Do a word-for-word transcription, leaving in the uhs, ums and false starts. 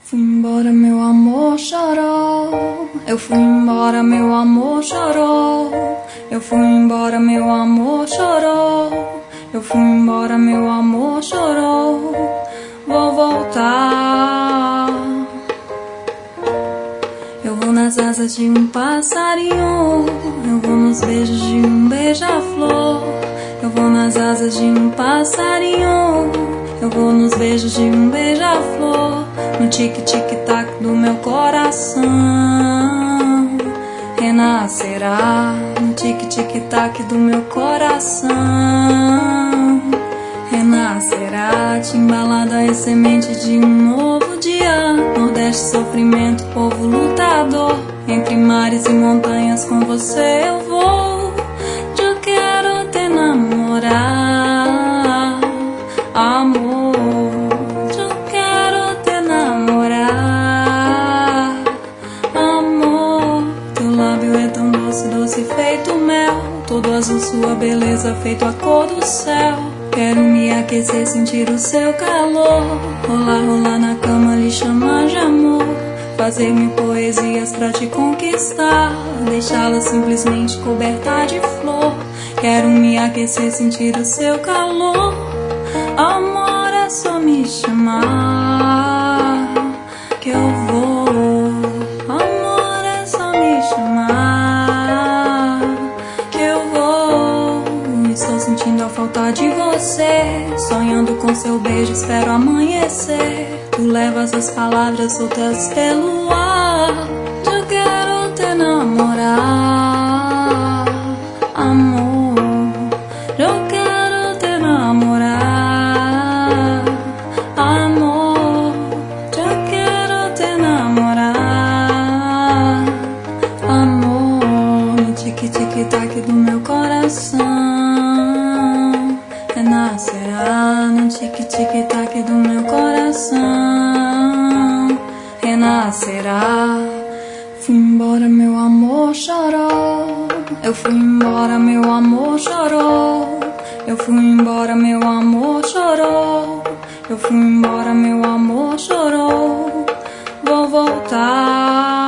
Fui embora, meu amor chorou. Eu fui embora, meu amor chorou. Eu fui embora, meu amor chorou. Eu fui embora, meu amor chorou. Vou voltar. Eu vou nas asas de um passarinho. Eu vou nos beijos de um beija-flor. Eu vou nas asas de um passarinho. Eu vou nos beijos de um beija-flor. No tic-tic-tac do meu coração renascerá. No tic-tic-tac do meu coração renascerá. Timbalada é semente de um novo dia. Nordeste, sofrimento, povo lutador. Entre mares e montanhas com você eu vou. Eu quero te namorar, amor. Eu quero te namorar, amor. Teu lábio é tão doce, doce feito mel. Todo azul sua beleza, feito a cor do céu. Quero me aquecer, sentir o seu calor. Rolar, rolar na cama, lhe chamar de amor. Fazer mil poesias pra te conquistar. Deixá-la simplesmente coberta de flor. Quero me aquecer, sentir o seu calor. Amor, é só me chamar que eu vou. Amor, é só me chamar que eu vou. Estou sentindo a falta de você. Sonhando com seu beijo, espero amanhecer. Tu levas as palavras soltas pelo ar. Eu quero te namorar, amor. Eu quero te namorar, amor. Eu quero te namorar, amor. No tic-tic-tac do meu coração renascerá. No tic-tic-tac do meu coração renascerá. Fui embora, meu amor chorou. Eu fui embora, meu amor chorou. Eu fui embora, meu amor chorou. Eu fui embora, meu amor chorou. Vou voltar.